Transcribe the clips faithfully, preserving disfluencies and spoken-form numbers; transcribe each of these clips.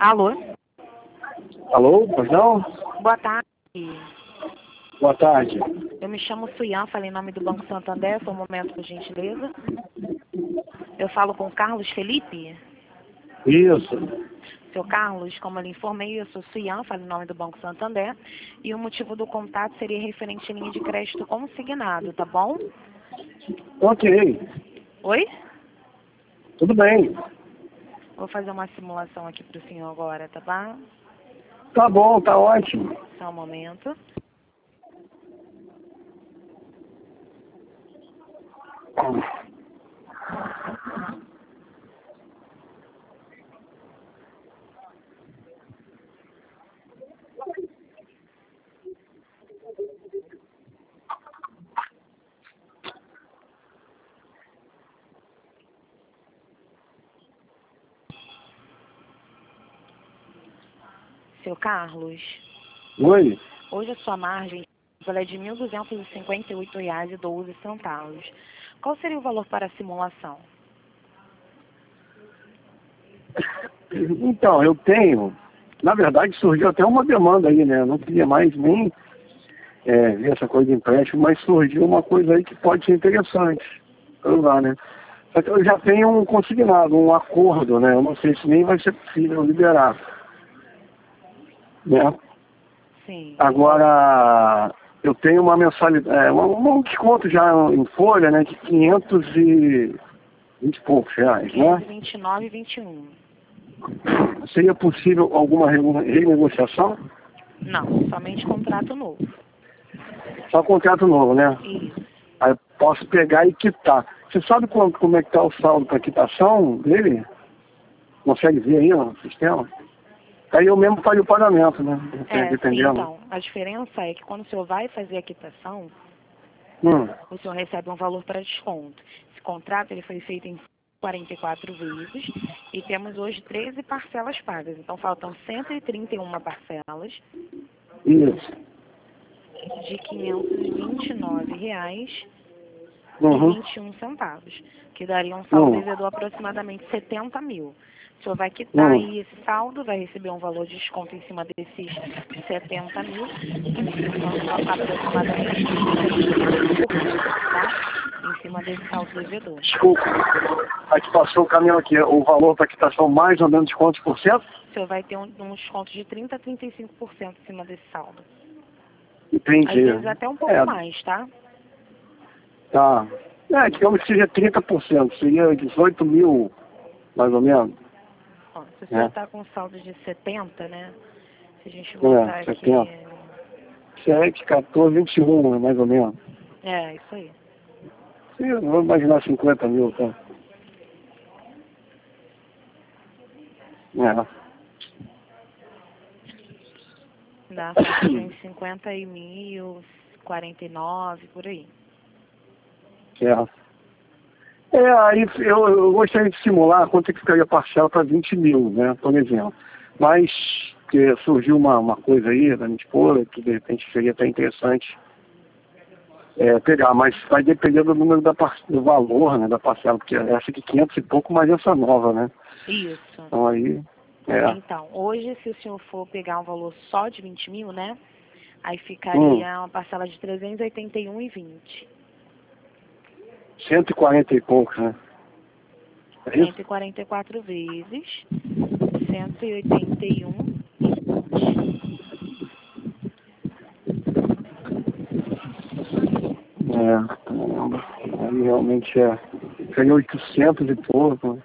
Alô? Alô, perdão? Boa tarde. Boa tarde. Eu me chamo Suyan, falei em nome do Banco Santander, só um momento, por gentileza. Eu falo com o Carlos Felipe. Isso. Seu Carlos, como eu lhe informei, eu sou Suyan, falo em nome do Banco Santander, e o motivo do contato seria referente à linha de crédito consignado, tá bom? Ok. Oi? Tudo bem. Vou fazer uma simulação aqui para o senhor agora, tá bom? Tá bom, tá ótimo. Só um momento. Seu Carlos, Oi? hoje a sua margem ela é de mil duzentos e cinquenta e oito reais e doze centavos. Qual seria o valor para a simulação? Então, eu tenho... Na verdade, surgiu até uma demanda aí, né? Eu não queria mais nem é, ver essa coisa de empréstimo, mas surgiu uma coisa aí que pode ser interessante para usar, né? Só que eu já tenho um consignado, um acordo, né? Eu não sei se nem vai ser possível liberar. Né? Sim. Agora, eu tenho uma mensalidade, é, um, um desconto já em folha, né, de quinhentos e vinte e poucos reais, né? quinhentos e vinte e nove e vinte e um. Seria possível alguma renegociação? Não, somente contrato novo. Só contrato novo, né? Isso. Aí eu posso pegar e quitar. Você sabe como, como é que está o saldo para quitação dele? Consegue ver aí no sistema? Aí eu mesmo faria o pagamento, né? É, sim, Dependendo. então. A diferença é que quando o senhor vai fazer a quitação, Hum. o senhor recebe um valor para desconto. Esse contrato ele foi feito em quarenta e quatro vezes e temos hoje treze parcelas pagas. Então faltam cento e trinta e uma parcelas Isso. de quinhentos e vinte e nove reais Uhum. e vinte e um centavos, que daria um saldo Uhum. devedor aproximadamente setenta mil. O senhor vai quitar Uhum. aí esse saldo, vai receber um valor de desconto em cima desses setenta mil, em cima aproximadamente de trinta e cinco por cento, tá? Em cima desse saldo devedor. Desculpa. Aqui passou o caminhão aqui. O valor para quitação mais ou menos de quantos por cento? O senhor vai ter um, um desconto de trinta a trinta e cinco por cento em cima desse saldo. Entendi. Às vezes até um pouco É, mais, tá? tá. É, digamos que seja trinta por cento. Seria dezoito mil, mais ou menos. Ó, se o senhor É. está com saldo de setenta, né? Se a gente É, voltar aqui... setenta. sete, quatorze, vinte e um, mais ou menos. É, isso aí. Sim, vamos imaginar cinquenta mil, tá? É. Dá faixa de uns cinquenta mil, quarenta e nove, por aí. É. É, aí eu, eu gostaria de simular quanto é que ficaria parcial para vinte mil, né, por exemplo. Mas que surgiu uma, uma coisa aí da minha esposa que de repente seria até interessante é, pegar, mas vai depender do número da par, do valor, né, da parcela, porque essa aqui quinhentos e pouco, mas essa nova, né? Isso. Então aí, é. Então, hoje, se o senhor for pegar um valor só de vinte mil, né? Aí Hum. ficaria uma parcela de trezentos e oitenta e um e vinte. cento e quarenta e poucos, né? É isso? cento e quarenta e quatro vezes, cento e oitenta e um e vinte. É, caramba. Aí realmente é. Seria oitocentos e pouco.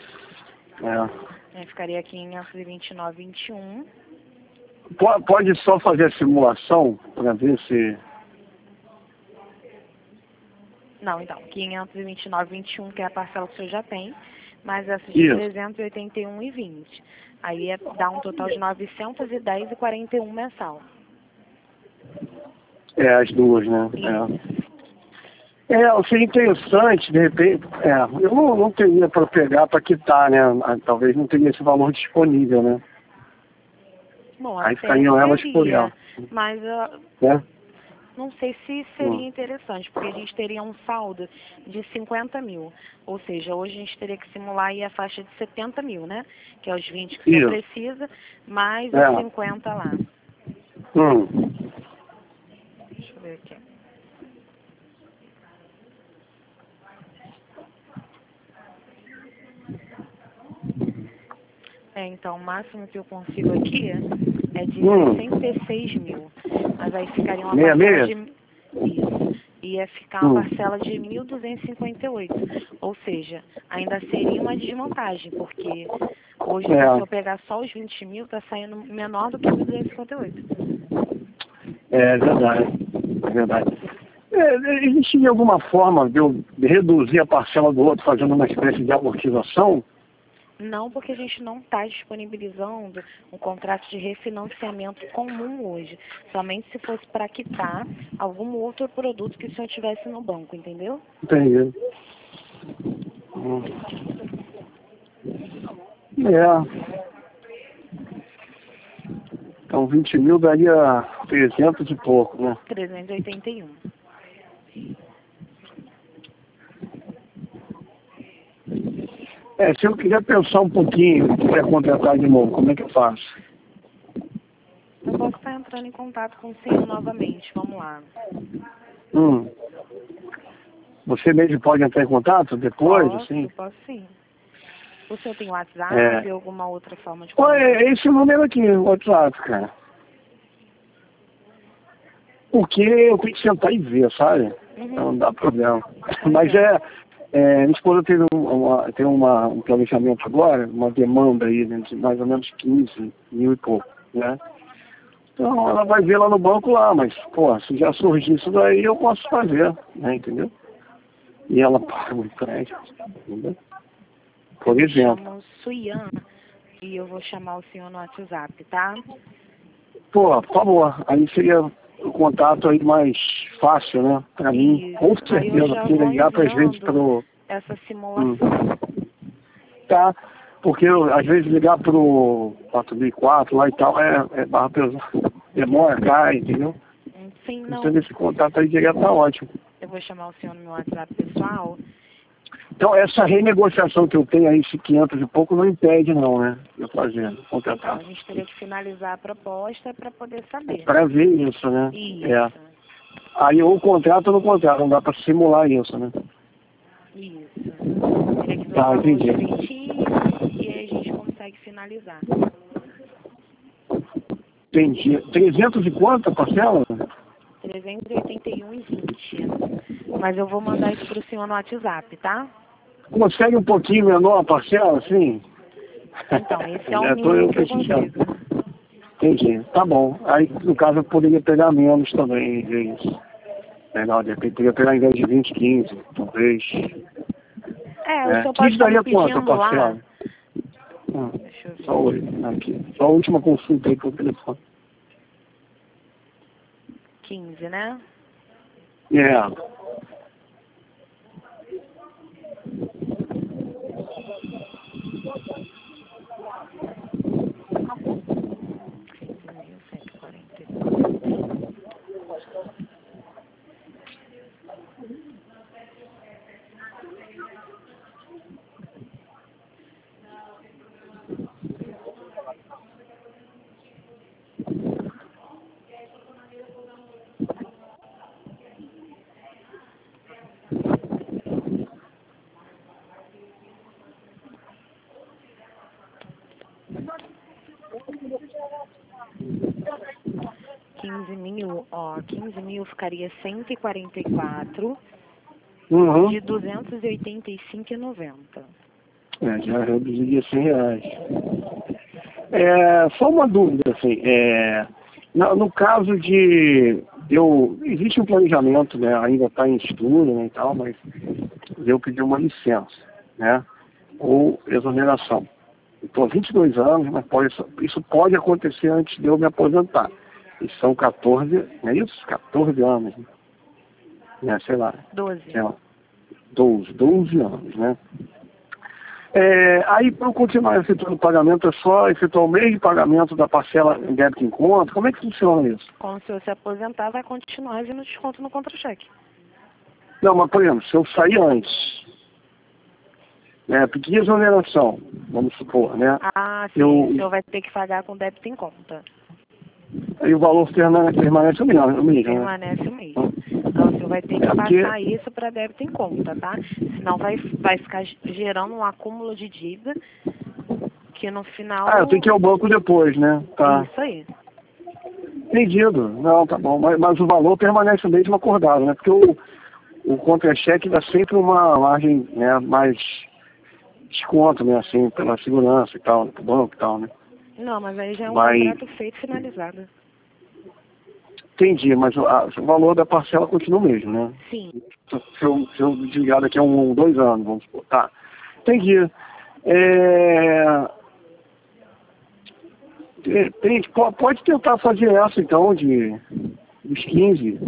É. Aí ficaria quinhentos e vinte e nove e vinte e um. Po- Pode só fazer a simulação para ver se. Não, então, quinhentos e vinte e nove e vinte e um, que é a parcela que o senhor já tem, mais essa de Isso. trezentos e oitenta e um e vinte. Aí é, dá um total de novecentos e dez e quarenta e um mensal. É, as duas, né? Isso. É, é seria interessante, de repente. É, eu não, não teria para pegar para quitar, né? Ah, talvez não teria esse valor disponível, né? Bom, Aí até ficariam elas por teria, ela. mas, uh, Né? não sei se seria Hum. interessante, porque a gente teria um saldo de cinquenta mil. Ou seja, hoje a gente teria que simular aí a faixa de setenta mil, né? Que é os vinte que você Isso. precisa, mais É. os cinquenta lá. Hum. Deixa eu ver aqui. É, então, o máximo que eu consigo aqui é de Hum. sessenta e seis mil. Mas aí ficaria uma Meia, parcela meia? de... Isso. Ia ficar uma Hum. parcela de mil duzentos e cinquenta e oito. Ou seja, ainda seria uma desvantagem, porque hoje, É. se eu pegar só os vinte mil, está saindo menor do que mil duzentos e cinquenta e oito. É verdade. É verdade. É, existe alguma forma de eu reduzir a parcela do outro fazendo uma espécie de amortização? Não, porque a gente não está disponibilizando um contrato de refinanciamento comum hoje. Somente se fosse para quitar algum outro produto que o senhor tivesse no banco, entendeu? Entendi. Hum. É. Então vinte mil daria trezentos e pouco, né? trezentos e oitenta e um. É, se eu quiser pensar um pouquinho, quiser contratar de novo, como é que eu faço? Eu posso estar entrando em contato com o senhor novamente. Vamos lá. Hum. Você mesmo pode entrar em contato depois, Posso, assim? posso sim. O senhor tem WhatsApp É. ou alguma outra forma de Olha, comunicação? é esse número aqui, o WhatsApp, cara. Porque eu tenho que sentar e ver, sabe? Uhum. Então não dá problema. Pois Mas é. é, é, minha esposa teve um, uma, tem uma, um planejamento agora, uma demanda aí, né, de mais ou menos quinze mil e pouco, né? Então ela vai ver lá no banco lá, mas, pô, se já surgir isso daí, eu posso fazer, né, entendeu? E ela paga o crédito, entendeu? Por Eu me exemplo. chamo Suyan e eu vou chamar o senhor no WhatsApp, tá? Pô, por favor, aí seria o contato aí mais fácil, né? Pra mim, com Isso. Aí eu certeza, já porque vou ligar às vezes enviando pro... essa Hum. simulação. Tá, porque eu, às vezes ligar pro quatro mil e quatro lá e tal, é, é barra pesada. Demora, cai, entendeu? Sim, não. Então esse contato aí direto tá ótimo. Eu vou chamar o senhor no meu WhatsApp pessoal. Então essa renegociação que eu tenho aí, esse quinhentos e pouco, não impede não, né? Eu fazer, Então, contratar. a gente teria que finalizar a proposta para poder saber. Pra ver isso, né? Isso. É. Aí ou contrato ou não contrato, não dá pra simular isso, né? Isso. Teria que ver Tá, o valor entendi. direitinho e aí a gente consegue finalizar. Entendi. trezentos e quanto a parcela? trezentos e oitenta e um e vinte. Mas eu vou mandar isso para o senhor no WhatsApp, tá? Consegue um pouquinho menor a parcela, assim? Então, esse é o Já tô eu mínimo que eu pesquisando. consigo. Entendi. Tá bom. Aí, no caso, eu poderia pegar menos também, é isso. Legal, de repente poderia pegar em vez de vinte, quinze, talvez. É, o É. senhor pode quinze estar me daria quanto a pedindo lá. parcela? Hum, Deixa eu ver. só, o- aqui. Só a última consulta aí por telefone. quinze, né? É. quinze mil cento e quarenta e quatro. quinze mil, ó, quinze mil ficaria cento e quarenta e quatro, Uhum. de duzentos e oitenta e cinco e noventa. É, já reduziria cem reais. É, só uma dúvida, assim, é, no, no caso de, eu, existe um planejamento, né, ainda está em estudo, né, e tal, mas eu pedi uma licença, né, ou exoneração. Estou há vinte e dois anos, mas pode, isso pode acontecer antes de eu me aposentar. E são quatorze, não é isso? quatorze anos, né, sei lá, doze. sei lá, doze, doze anos, né. É, aí, para eu continuar efetuando o pagamento, é só efetuar o mês de pagamento da parcela em débito em conta? Como é que funciona isso? Como se você aposentar, vai continuar vindo desconto no contra-cheque. Não, mas, por exemplo, se eu sair antes, né, pedir exoneração, vamos supor, né? Ah, sim, eu, o senhor vai ter que pagar com débito em conta. Aí o valor permanece, permanece o mesmo, o mesmo, né? Permanece o mesmo. Então, o senhor vai ter que É porque... passar isso para débito em conta, tá? Senão vai, vai ficar gerando um acúmulo de dívida que no final... Ah, eu tenho que ir ao banco depois, né? Tá. Isso aí. Entendido. Não, tá bom. Mas, mas o valor permanece o mesmo acordado, né? Porque o, o contra-cheque dá sempre uma margem, né, mais desconto, né? Assim, pela segurança e tal, pro banco e tal, né? Não, mas aí já é um Mas... contrato feito e finalizado. Entendi, mas o, a, o valor da parcela continua o mesmo, né? Sim. Se eu, se eu desligar daqui a um, dois anos, vamos supor. Tá. Entendi. É... De repente, pode tentar fazer essa, então, de dos quinze.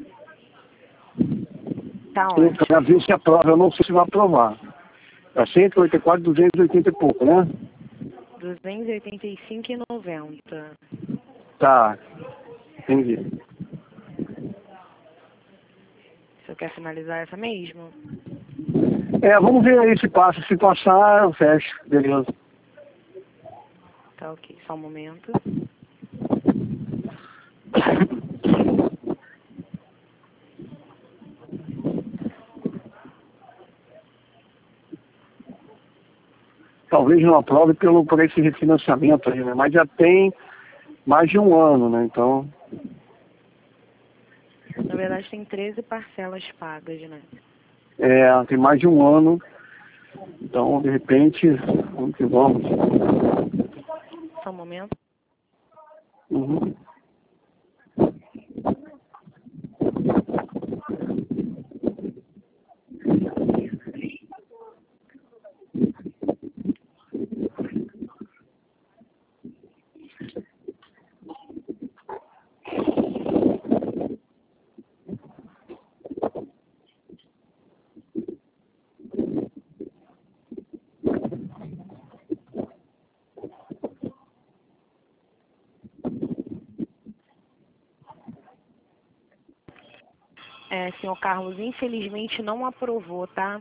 Tá ótimo. Para ver se aprova. Eu não sei se vai aprovar. Tá cento e oitenta e quatro, duzentos e oitenta e pouco, né? duzentos e oitenta e cinco e noventa. Tá. Entendi. O senhor quer finalizar essa mesmo? É, vamos ver aí se passa. Se passar, eu fecho. Beleza. Tá ok. Só um momento. Talvez não aprove pelo, por esse refinanciamento aí, né? Mas já tem mais de um ano, né? Então... Na verdade, tem treze parcelas pagas, né? É, tem mais de um ano. Então, de repente, vamos que vamos. Só um momento. Uhum. É, senhor Carlos, infelizmente não aprovou, tá?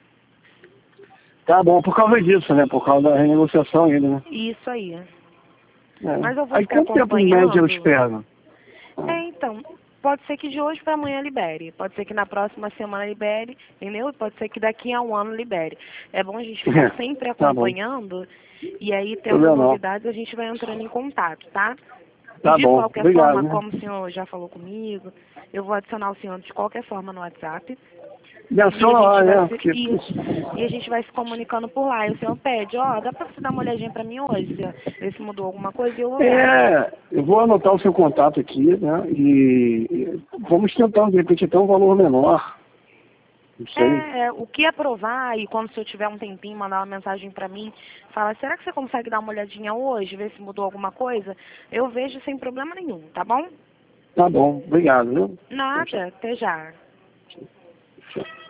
Tá bom, por causa disso, né? Por causa da renegociação ainda, né? Isso aí. É. Mas eu vou Aí ficar quanto tempo em média eu acompanhando. espero? É, então, pode ser que de hoje para amanhã libere. Pode ser que na próxima semana libere, entendeu? Pode ser que daqui a um ano libere. É bom a gente ficar sempre Tá bom. acompanhando e aí, tendo Problema não. novidades, a gente vai entrando em contato, tá? Tá De bom, qualquer obrigado, forma, né? como o senhor já falou comigo, eu vou adicionar o senhor de qualquer forma no WhatsApp. Me aciona E a lá, gente né? vai se, Porque... isso, e a gente vai se comunicando por lá. E o senhor pede, ó, dá pra você dar uma olhadinha pra mim hoje, se, ver se mudou alguma coisa, e eu olhar. É, eu vou anotar o seu contato aqui, né? E e vamos tentar, de repente, até um valor menor. Não sei. É, é, o que aprovar, e quando o senhor tiver um tempinho, mandar uma mensagem pra mim, fala, será que você consegue dar uma olhadinha hoje, ver se mudou alguma coisa? Eu vejo sem problema nenhum, tá bom? Tá bom, obrigado, viu? Nada, até já. Tchau.